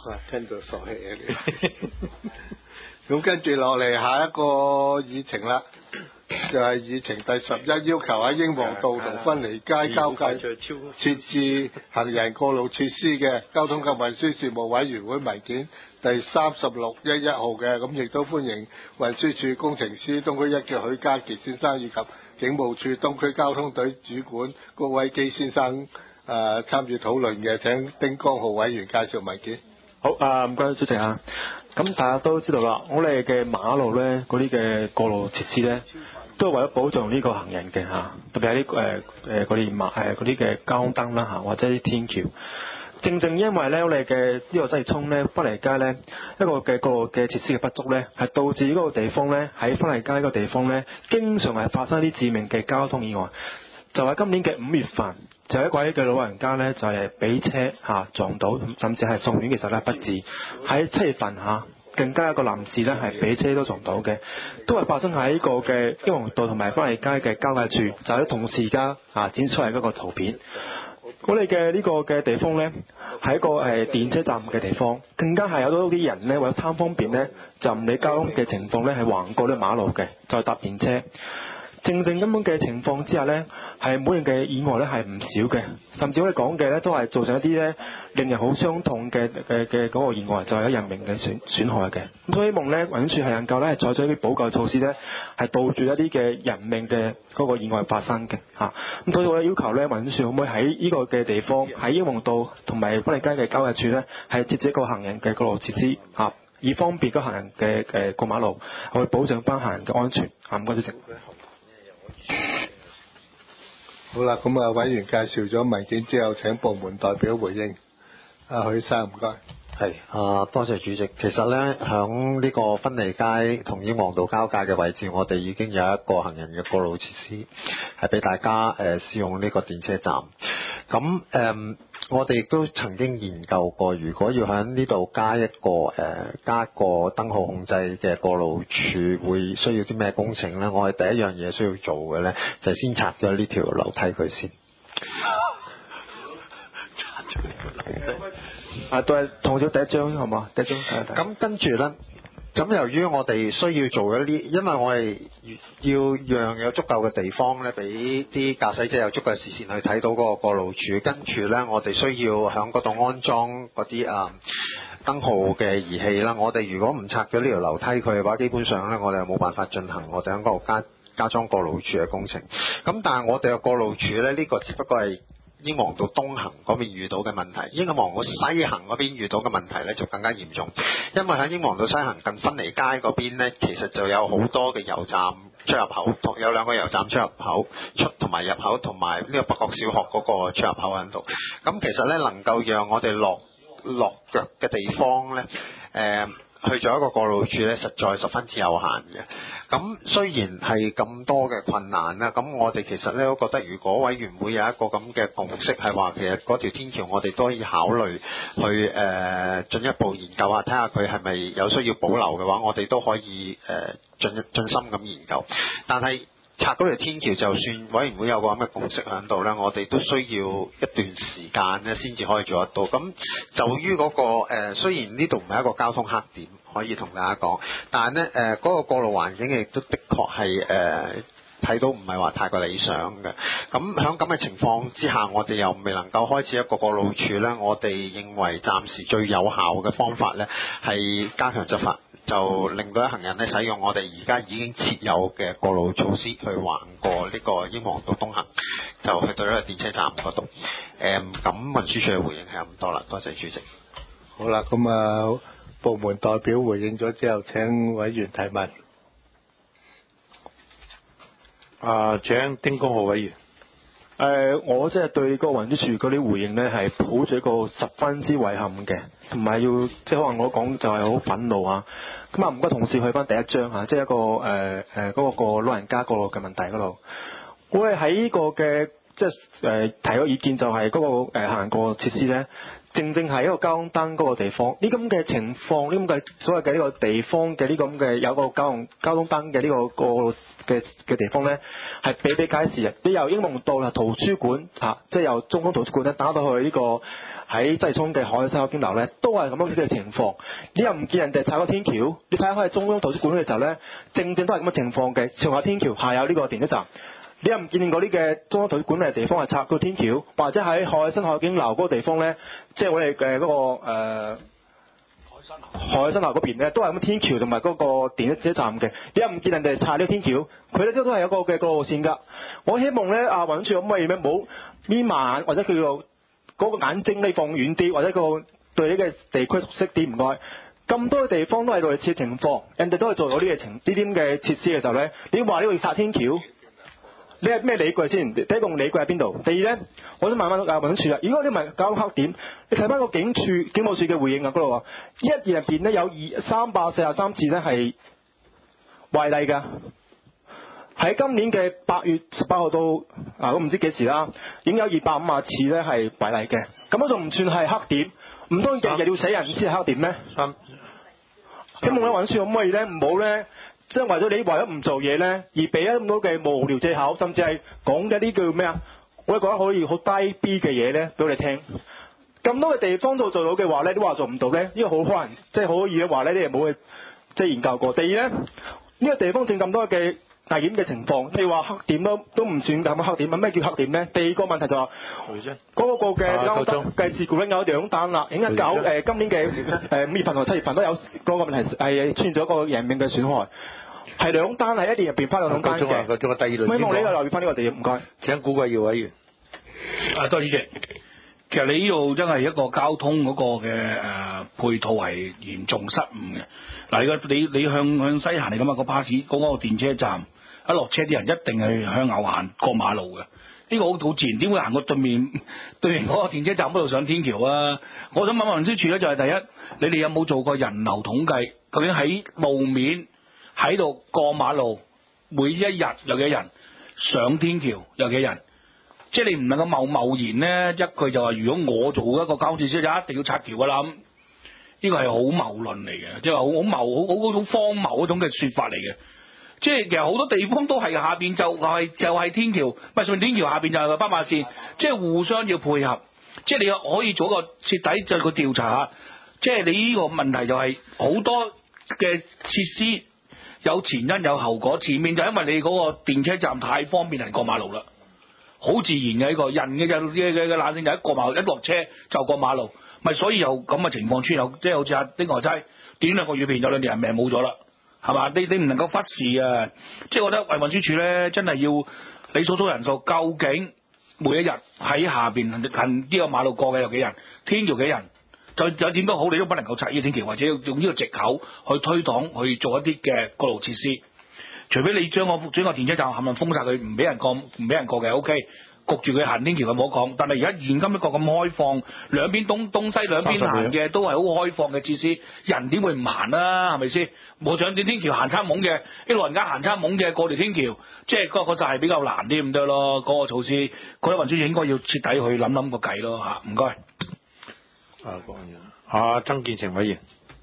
聽到傻氣啊你。咁跟住落嚟下一個議程啦，就係議程第11，要求喺英皇道同芬尼街交界設置行人過路設施嘅交通及運輸事務委員會文件第3611號嘅，咁亦都歡迎運輸署工程師東區1嘅許家傑先生以及警務處東區交通隊主管高偉基先生參與討論嘅。請丁江浩委員介紹文件。 好唔該主席啊。咁大家都知道啦，我哋嘅馬路咧嗰啲嘅過路設施咧，都係為咗保障呢個行人嘅嚇，特別係啲嗰啲嘅交通燈啦嚇，或者啲天橋。正因為咧我哋嘅呢個西涌咧芬尼街咧一個嘅過路嘅設施嘅不足咧，係導致嗰個地方咧喺芬尼街嗰個地方咧，經常係發生啲致命嘅交通意外。就喺今年嘅5月份，就有一位嘅老人家咧，就係俾車撞到，甚至係送院，其實咧不治。喺7月份更加一個男士咧係俾車都撞到嘅，都係發生喺呢個嘅英皇道同埋芬尼街嘅交界處，就喺同時間展出嚟嗰個圖片。我哋嘅呢個嘅地方呢，係一個電車站嘅地方，更加係有多啲人呢，為咗貪方便呢，就唔理交通嘅情況呢，係橫過啲馬路嘅，就搭電車。正咁樣嘅情況之下呢，係每年嘅意外呢係唔少嘅，甚至可以講嘅呢，都係造成一啲呢令人好傷痛嘅嗰個意外，就係有人命嘅損害嘅。咁所以希望呢運輸署係能夠呢採取一啲補救措施呢，係杜絕一啲嘅人命嘅嗰個意外發生嘅嚇。咁所以我要求呢運輸署可唔可以喺呢個嘅地方喺英皇道同埋芬尼街嘅交界處呢，係設置一個行人嘅過路設施嚇，以方便嗰行人嘅過馬路，去保障翻行人嘅安全嚇。唔該主席。 好啦，咁委員介紹咗文件之後，請部門代表回應。許生唔該。 多謝主席。其實呢，響呢個芬尼街同英皇道交界嘅位置，我哋已經有一個行人嘅過路設施，係俾大家使用呢個電車站。咁我哋亦都曾經研究過，如果要喺呢度加一個燈號控制嘅過路處，會需要啲咩工程呢？我哋第一樣嘢需要做嘅呢，就係先拆咗呢條樓梯佢先。拆咗呢條樓梯。 都係同咗第一張好嘛？第一張咁跟住呢，咁由於我哋需要做一啲，因為我哋要讓有足夠嘅地方呢，俾啲駕駛者有足夠嘅視線去睇到嗰個過路處。跟住呢，我哋需要喺嗰度安裝嗰啲燈號嘅儀器啦。我哋如果唔拆咗呢條樓梯佢嘅話，基本上呢，我哋係冇辦法進行我哋喺嗰度加裝過路處嘅工程。咁但係我哋嘅過路處呢，呢個只不過係英皇道東行嗰邊遇到嘅問題，英皇道西行嗰邊遇到嘅問題呢就更加嚴重，因為喺英皇道西行近芬尼街嗰邊呢，其實就有好多嘅油站出入口，有2個油站出入口出同埋入口，同埋呢個北角小學嗰個出入口喺度。咁其實呢，能夠讓我哋落腳嘅地方呢，去做一個過路處呢，實在十分之有限嘅。咁雖然係咁多嘅困難啦，咁我哋其實呢都覺得，如果委員會有一個咁嘅共識，係話其實嗰條天橋我哋都可以考慮去進一步研究下，睇下佢係咪有需要保留嘅話，我哋都可以盡心咁研究。但係拆嗰條天橋，就算委員會有個咁嘅共識喺度呢，我哋都需要一段時間呢先至可以做得到。咁就於嗰個雖然呢度唔係一個交通黑點，可以同大家講，但係呢嗰個過路環境亦都的確係睇到唔係話太過理想嘅。咁喺咁嘅情況之下，我哋又未能夠開始一個過路處呢，我哋認為暫時最有效嘅方法呢係加強執法，就令到行人呢使用我哋而家已經設有嘅過路措施去橫過呢個英皇道東行，就去到呢個電車站嗰度。咁運輸署嘅回應係咁多啦，多謝主席。 好啦，咁部門代表回應咗之後，請委員提問。 請丁江浩委員。 我即係對個運輸署嗰啲回應呢係抱住一個十分之遺憾嘅，同埋要即係可能我講就係好憤怒啊！咁唔該同事去翻第一章嚇，即係一個嗰個老人家過路嘅問題嗰度，我係喺呢個嘅即係提個意見，就係嗰個行人過路設施呢， 正係一個交通燈嗰個地方。呢咁嘅情況，呢咁嘅所謂嘅呢個地方嘅呢咁嘅有個交通燈嘅呢個嘅地方咧，係比比皆是嘅。你由英皇道啦圖書館即係由中央圖書館咧打到去呢個喺西涌嘅海西口經樓咧，都係咁樣嘅情況。你又唔見人哋踩個天橋，你睇下喺中央圖書館嘅時候咧，正都係咁嘅情況嘅。上下天橋下有呢個電車站。你又唔見嗰啲嘅中央圖書館嘅地方係拆個天橋，或者喺海新海景樓嗰個地方咧，即係我哋嘅嗰個海新樓嗰邊咧，都係咁天橋同埋嗰個電車站嘅。你又唔見人哋拆呢個天橋，佢咧都係有個嘅過路線㗎。我希望咧運輸署可唔可以咩冇眯埋眼，或者佢個嗰個眼睛你放遠啲，或者個對呢個地區熟悉啲唔該。咁多嘅地方都係類似嘅情況，人哋都係做到呢啲嘅設施嘅時候咧，你話呢個要拆天橋？你係咩理據先？第一個理據喺邊度？第二咧，我想問翻運輸署啦。如果你唔係交通黑點，你睇翻個警務處嘅回應啊，嗰度話一年入邊咧有343次咧係違例㗎。喺今年嘅8月18號到我唔知幾時啦，已經有250次咧係違例嘅。咁都仲唔算係黑點？唔通日日要死人先係黑點咩？希望咧運輸署可唔可以咧唔好咧？即係為咗你為咗唔做嘢咧，而俾咗咁多嘅無聊藉口，甚至係講嘅呢叫咩啊？我哋覺得可以好低 B 嘅嘢咧，俾我哋聽。咁多嘅地方都做到嘅話咧，都話做唔到咧，呢個好可能即係可以嘅話咧，你哋冇去即係研究過。第二咧，呢個地方正咁多嘅危險嘅情況，你話黑點都唔算咁黑點。咩叫黑點咧？第二個問題就話嗰個嘅交通嘅事故咧有2單啦，已經今年嘅5月份同7月份都有嗰個問題係出現咗一個人命嘅損害。係2單，係1年入邊翻兩單嘅。 仲有第二輪。 希望你個留意翻呢個地，唔該。 請古貴耀委員。 多謝主席。其實你呢度真係一個交通嗰個嘅配套係嚴重失誤嘅。嗱，你向西行嚟咁啊，個巴士嗰個電車站一落車啲人一定係向右行過馬路嘅。呢個好自然，點會行過對面嗰個電車站嗰度上天橋啊？我想問運輸署咧，就係第一，你哋有冇做過人流統計？究竟喺路面喺度過馬路，每一日有幾人上天橋，有幾人？即係你唔能夠貿然咧一句就話，如果我做一個交通設施就一定要拆橋㗎啦。呢個係好謬論嚟嘅，即係好荒謬嗰種嘅說法嚟嘅。即係其實好多地方都係下邊就係天橋，唔係上天橋下邊就係個斑馬線，即係互相要配合。即係你可以做一個徹底就個調查下。即係你呢個問題就係好多嘅設施有前因有後果，前面就因為你嗰個電車站太方便人過馬路啦，好自然嘅呢個人嘅懶性就一過馬路一落車就過馬路，咪所以有咁嘅情況出現，即係好似阿丁國齋短2個月片有2條人命冇咗啦，係嘛？你唔能夠忽視啊！即係我覺得運輸署咧真係要你數人數，究竟每一日喺下邊近呢個馬路過嘅有幾人，天橋幾人？就點都好，你都不能夠拆呢個天橋，或者用呢個藉口去推搪去做一啲嘅過路設施。除非你將個電車站係咪封晒佢，唔俾人過嘅 OK， 焗住佢行天橋就冇講。但係而家現今一個咁開放，兩邊東西兩邊行嘅都係好開放嘅設施，人點會唔行啊？係咪先？冇上天橋行餐懵嘅，啲老人家行餐懵嘅過條天橋，即係嗰個就係比較難啲咁多咯。嗰個措施，嗰啲運輸署應該要徹底去諗個計咯嚇。唔該。 曾建成委員。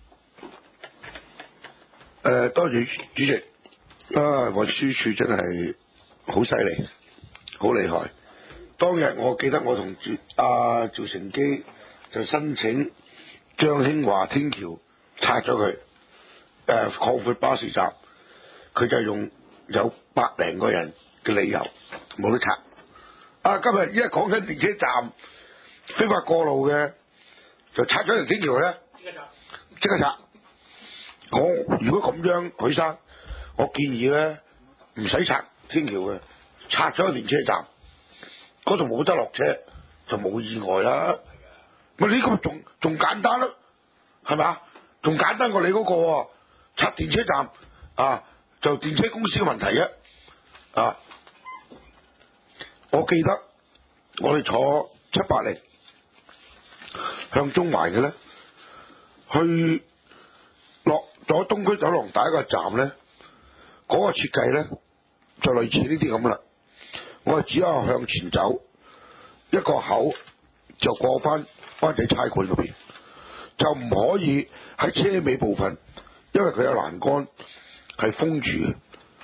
多謝主席。運輸署真係好犀利，好厲害。當日我記得我同趙成基就申請張興華天橋拆咗佢，擴闊巴士站，佢就用有100零個人嘅理由冇得拆。今日依家講緊電車站非法過路嘅，就拆咗條天橋咧，即刻拆。我如果咁樣，許生，我建議咧唔使拆天橋嘅，拆咗個電車站，嗰度冇得落車，就冇意外啦。咪呢個仲簡單咯，係咪啊？仲簡單過你嗰個拆電車站就電車公司嘅問題啊！我記得我哋坐780向中環嘅咧，去落咗東區走廊第一個站咧，嗰個設計咧就類似呢啲咁啦。我哋只有向前走一個口就過翻灣仔差館嗰邊，就唔可以喺車尾部分，因為佢有欄杆係封住嘅。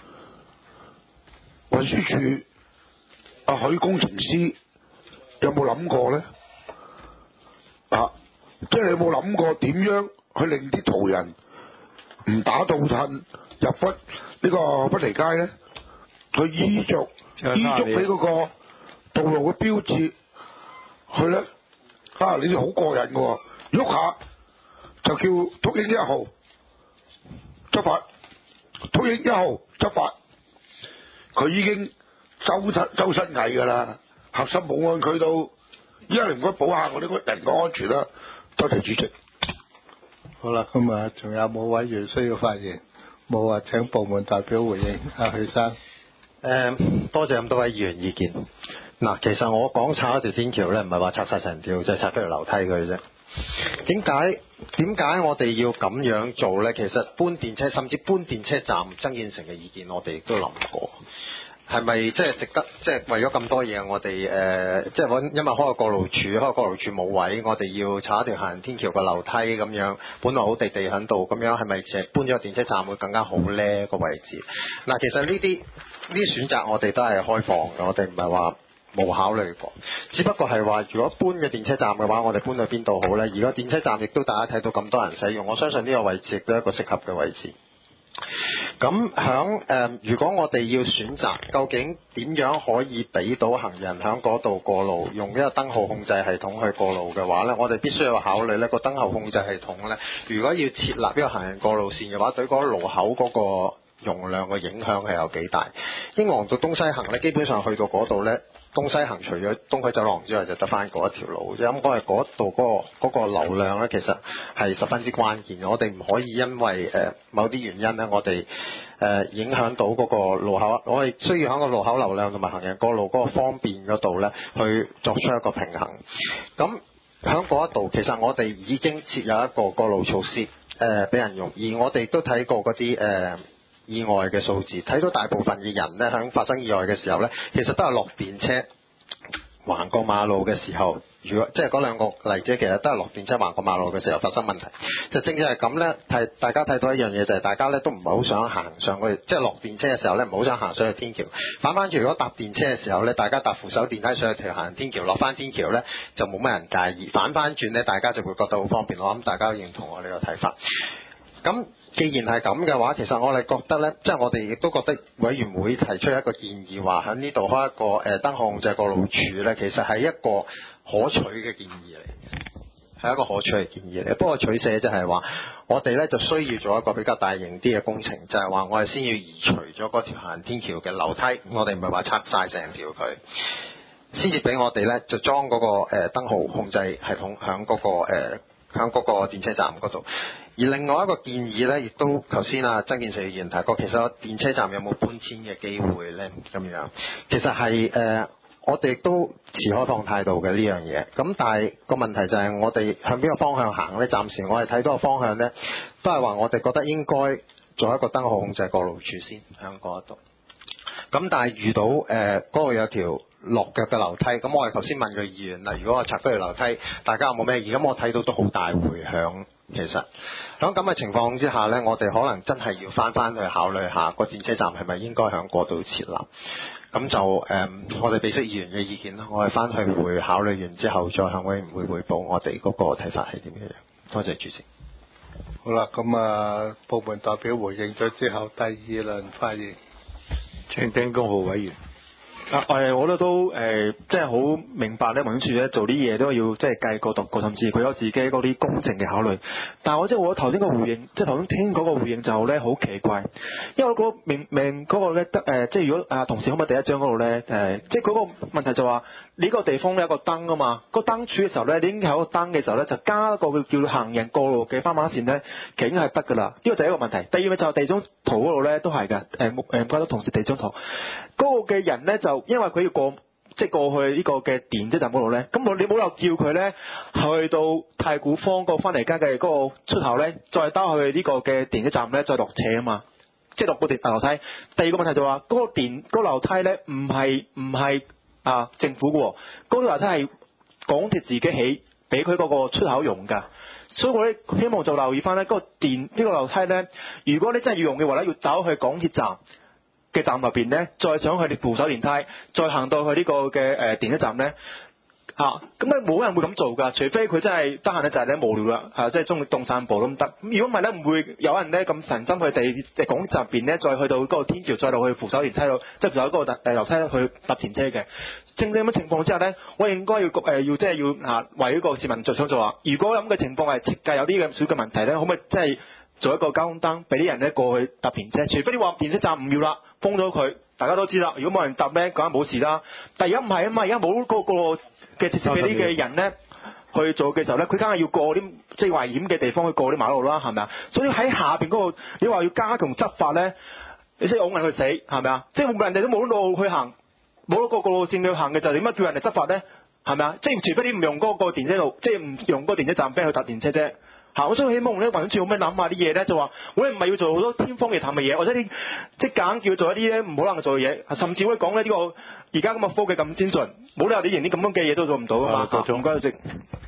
運輸署阿許工程師有冇諗過咧？即係你有冇諗過點樣去令啲途人唔打倒褪入忽呢個忽離街咧？佢依足你嗰個道路嘅標誌去咧，你哋好過癮嘅喎，喐下就叫禿鷹1號執法，禿鷹1號執法，佢已經周身蟻㗎啦，核心保安區都依家你唔該保下我啲人嘅安全啦。多謝主席。 好啦，咁啊，仲有冇委員需要發言？冇啊，請部門代表回應。許生。 多謝咁多位議員意見。嗱，其實我講拆一條天橋咧，唔係話拆晒成條，就係拆咗條樓梯佢啫。點解我哋要咁樣做咧？其實搬電車，甚至搬電車站，曾建成嘅意見，我哋亦都諗過。係咪即係值得？即係為咗咁多嘢，我哋即係因為開個過路處冇位，我哋要拆一條行人天橋個樓梯咁樣，本來好地喺度，咁樣係咪淨係搬咗個電車站會更加好呢？個位置？嗱，其實呢啲選擇我哋都係開放嘅，我哋唔係話冇考慮過，只不過係話如果搬嘅電車站嘅話，我哋搬去邊度好呢？而個電車站亦都大家睇到咁多人使用，我相信呢個位置亦都係一個適合嘅位置。咁如果我哋要選擇，究竟點樣可以俾到行人喺嗰度過路，用一個燈號控制系統去過路嘅話呢，我哋必須要考慮呢個燈號控制系統呢，如果要設立一個行人過路線嘅話，對嗰個路口嗰個容量嘅影響係有幾大？英皇道東西行呢，基本上去到嗰度呢，東西行除咗東區走廊之外，就得翻嗰一條路。咁我係嗰度嗰個流量呢，其實係十分之關鍵。我哋唔可以因為某啲原因呢，我哋影響到嗰個路口。我哋需要喺個路口流量同埋行人過路嗰個方便嗰度呢，去作出一個平衡。咁喺嗰一度，其實我哋已經設有一個過路措施俾人用，而我哋都睇過嗰啲意外嘅數字，睇到大部分嘅人呢，喺發生意外嘅時候呢，其實都係落電車橫過馬路嘅時候，如果即係嗰兩個例子，其實都係落電車橫過馬路嘅時候發生問題。就正正係咁呢，大家睇到一樣嘢就係大家呢都唔係好想行上去，即係落電車嘅時候呢唔好想行上去天橋。反翻轉如果搭電車嘅時候呢，大家搭扶手電梯上去條行人天橋，落翻天橋呢就冇乜人介意。反翻轉呢，大家就會覺得好方便。我諗大家都認同我呢個睇法。咁既然係咁嘅話，其實我哋覺得呢，即係我哋亦都覺得委員會提出一個建議，話喺呢度開一個燈號控制過路處呢，其實係一個可取嘅建議嚟，係一個可取嘅建議嚟。不過取捨就係話，我哋呢就需要做一個比較大型啲嘅工程，就係話我哋先要移除咗嗰條行人天橋嘅樓梯，我哋唔係話拆晒成條佢，先至俾我哋呢就裝嗰個燈號控制系統響嗰個電車站嗰度。而另外一個建議呢，亦都頭先曾建成議員提過，其實電車站有冇搬遷嘅機會呢？咁樣其實係我哋都持開放態度嘅呢樣嘢。咁但係個問題就係我哋向邊個方向行呢？暫時我哋睇到個方向呢，都係話我哋覺得應該做一個燈號控制過路處先喺嗰度。咁但係遇到嗰度有條落腳嘅樓梯，咁我哋頭先問個議員啦，如果我拆咗條樓梯，大家有冇咩意見？咁我睇到都好大迴響。其實喺咁嘅情況之下呢，我哋可能真係要翻去考慮下個電車站係咪應該喺嗰度設立。咁就我哋俾出議員嘅意見啦，我哋翻去會考慮完之後再向委員會匯報我哋嗰個睇法係點樣。多謝主席。 好啦，咁部門代表回應咗之後，第二輪發言。 請丁公浩委員。 我覺得都即係好明白咧，運輸署咧做啲嘢都要即係計過度過，甚至佢有自己嗰啲工程嘅考慮。但係我頭先個回應，即係頭先聽嗰個回應就咧好奇怪，因為嗰個明嗰個咧即係如果同事可唔可以第一章嗰度咧即係嗰個問題就話呢個地方咧有個燈啊嘛，個燈柱嘅時候咧，你已經有個燈嘅時候咧，就加一個叫行人過路嘅斑馬線咧，其實已經係得㗎啦。呢個第一個問題。第二個就係地中圖嗰度咧都係㗎，唔該得同事地中圖嗰個嘅人咧就。因為佢要過去呢個嘅電車站嗰度咧，咁你冇理由叫佢咧去到太古坊個翻嚟街嘅嗰個出口咧，再兜去呢個嘅電車站咧，再落斜啊嘛，即係落個樓梯。第二個問題就話嗰個樓梯咧唔係政府嘅喎，嗰個樓梯係港鐵自己起， 俾佢嗰個出口用㗎。所以我咧希望就留意翻咧，嗰個呢個樓梯咧，如果你真係要用嘅話咧，要走去港鐵站嘅站入邊咧，再上去你扶手電梯，再行到去呢個嘅電車站咧。咁咧冇人會咁做㗎，除非佢真係得閒咧就係咧無聊啦，即係中意當散步都唔得。咁如果唔係咧，唔會有人咧咁神心去港鐵站入邊咧，再去到嗰個天橋，再落去扶手電梯度，即係扶手嗰個樓梯去搭電車嘅。正咁嘅情況之下咧，我應該要即係要為呢個市民着想就話，如果咁嘅情況係設計有啲咁少嘅問題咧，可唔可以即係做一個交通燈，俾啲人咧過去搭電車？除非你話電車站唔要啦，封咗佢。大家都知啦，如果冇人搭咧，梗係冇事啦。但而家唔係啊嘛，而家冇嗰個嘅設施俾啲嘅人咧去做嘅時候咧，佢梗係要過啲即係危險嘅地方去過啲馬路啦，係咪啊？所以喺下邊嗰個，你話要加強執法咧，你即係擁人去死，係咪啊？即係會唔會人哋都冇路去行，冇個路線去行嘅，就點解叫人哋執法咧？係咪啊？即係除非你唔用嗰個電車路，即係唔用嗰個電車站俾佢搭電車啫。我所以希望咧，運輸署有咩諗下啲嘢咧，就話我哋唔係要做好多天方夜譚嘅嘢，或者啲即係硬叫做一啲咧唔可能做嘅嘢，甚至可以講咧呢個而家咁嘅科技咁先進，冇理由你連啲咁樣嘅嘢都做唔到噶嘛。唔該，主席。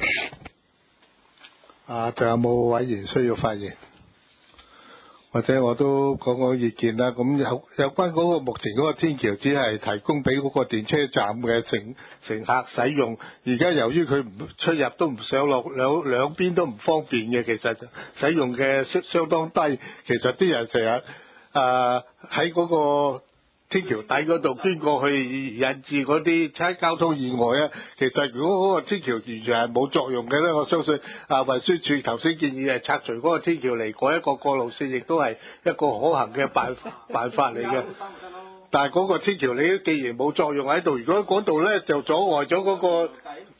仲有冇委員需要發言？或者我都講意見啦。咁有關嗰個目前嗰個天橋只係提供俾嗰個電車站嘅乘客使用，而家由於佢唔出入都唔上落，兩邊都唔方便嘅，其實使用嘅相當低。其實啲人成日喺嗰個天橋底嗰度經過去引致嗰啲交通意外咧，其實如果嗰個天橋完全係冇作用嘅咧，我相信運輸署頭先建議係拆除嗰個天橋嚟改一個過路線，亦都係一個可行嘅辦法嚟嘅。但係嗰個天橋你既然冇作用喺度，如果嗰度咧就阻礙咗嗰個，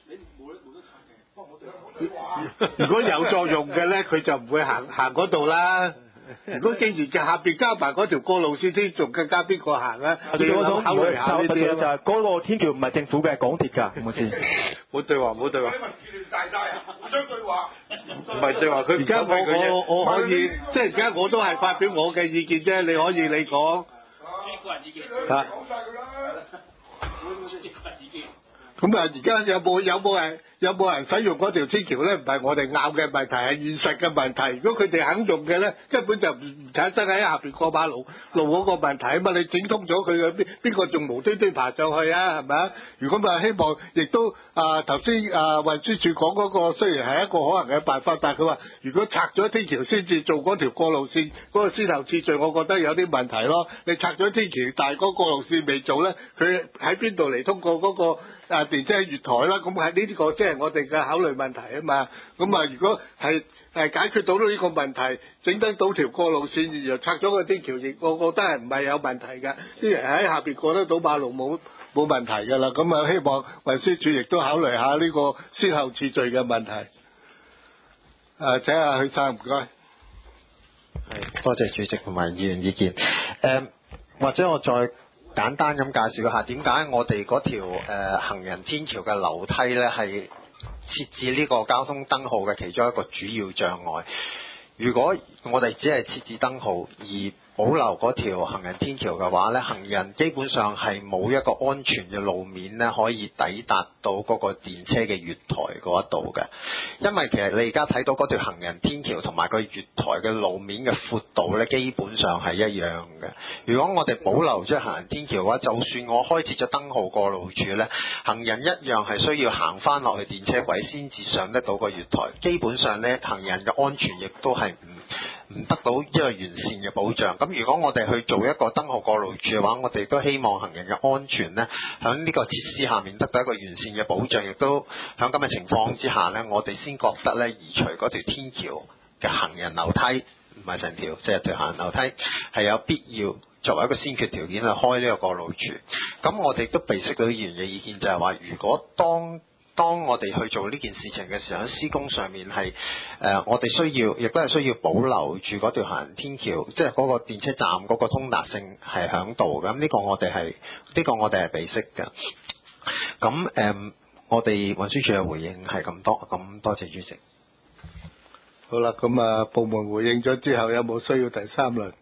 如果有作用嘅咧，佢就唔會行嗰度啦。如果既然嘅下邊加埋嗰條過路線添，仲更加邊個行啊？你要考慮下呢啲就係嗰個天橋唔係政府嘅，港鐵㗎，冇事。 冇對話，冇對話。 互相對話。 唔係對話，佢而家我可以，即係而家我都係發表我嘅意見啫，你可以你講。 個人意見。 講晒佢啦。咁而家有冇人使用嗰條天橋咧？唔係我哋拗嘅問題，係現實嘅問題。如果佢哋肯用嘅咧，根本就唔產生喺下邊過馬路嗰個問題啊嘛！你整通咗佢嘅，邊個仲無端端爬上去啊？係咪啊？如果咪希望，亦都頭先運輸署講嗰個雖然係一個可能嘅辦法，但係佢話如果拆咗天橋先至做嗰條過路線，嗰個先後次序，我覺得有啲問題咯。你拆咗天橋，但係嗰個過路線未做咧，佢喺邊度嚟通過嗰個電車月台啦？咁喺呢個即係我哋嘅考慮問題啊嘛。咁如果係解決到呢個問題，整得到條過路線，然後拆咗個天橋，亦我覺得係唔係有問題㗎？啲人喺下邊過得到馬路冇問題㗎啦。咁希望運輸署亦都考慮下呢個先後次序嘅問題。請阿許生唔該。 係，多謝主席同埋議員意見。或者我再簡單咁介紹一下點解我哋嗰條行人天橋嘅樓梯咧係設置呢個交通燈號嘅其中一個主要障礙。如果我哋只係設置燈號而保留嗰條行人天橋嘅話咧，行人基本上係冇一個安全嘅路面咧，可以抵達到嗰個電車嘅月台嗰度嘅。因為其實你而家睇到嗰條行人天橋同埋個月台嘅路面嘅闊度咧，基本上係一樣嘅。如果我哋保留咗行人天橋嘅話，就算我開設咗燈號過路處咧，行人一樣係需要行翻落去電車軌先至上得到個月台。基本上咧，行人嘅安全亦都係唔得到一個完善嘅保障。咁如果我哋去做一個燈號過路處嘅話，我哋都希望行人嘅安全呢，喺呢個設施下面得到一個完善嘅保障，亦都喺咁嘅情況之下呢，我哋先覺得呢，移除嗰條天橋嘅行人樓梯，唔係成條，即係條行人樓梯係有必要作為一個先決條件去開呢個過路處。咁我哋都備悉到議員嘅意見，就係話，如果當我哋去做呢件事情嘅時候，喺施工上面係我哋亦都係需要保留住嗰條行人天橋，即係嗰個電車站嗰個通達性係響度。咁呢個我哋係備悉嘅。咁我哋運輸署嘅回應係咁多謝主席。 好啦，咁部門回應咗之後，有冇需要第三輪？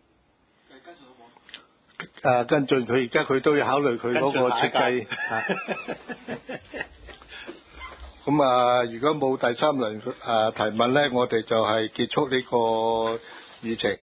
跟進佢，而家佢都要考慮佢嗰個設計。 咁啊，如果冇第三輪提問咧，我哋就係結束呢個議程。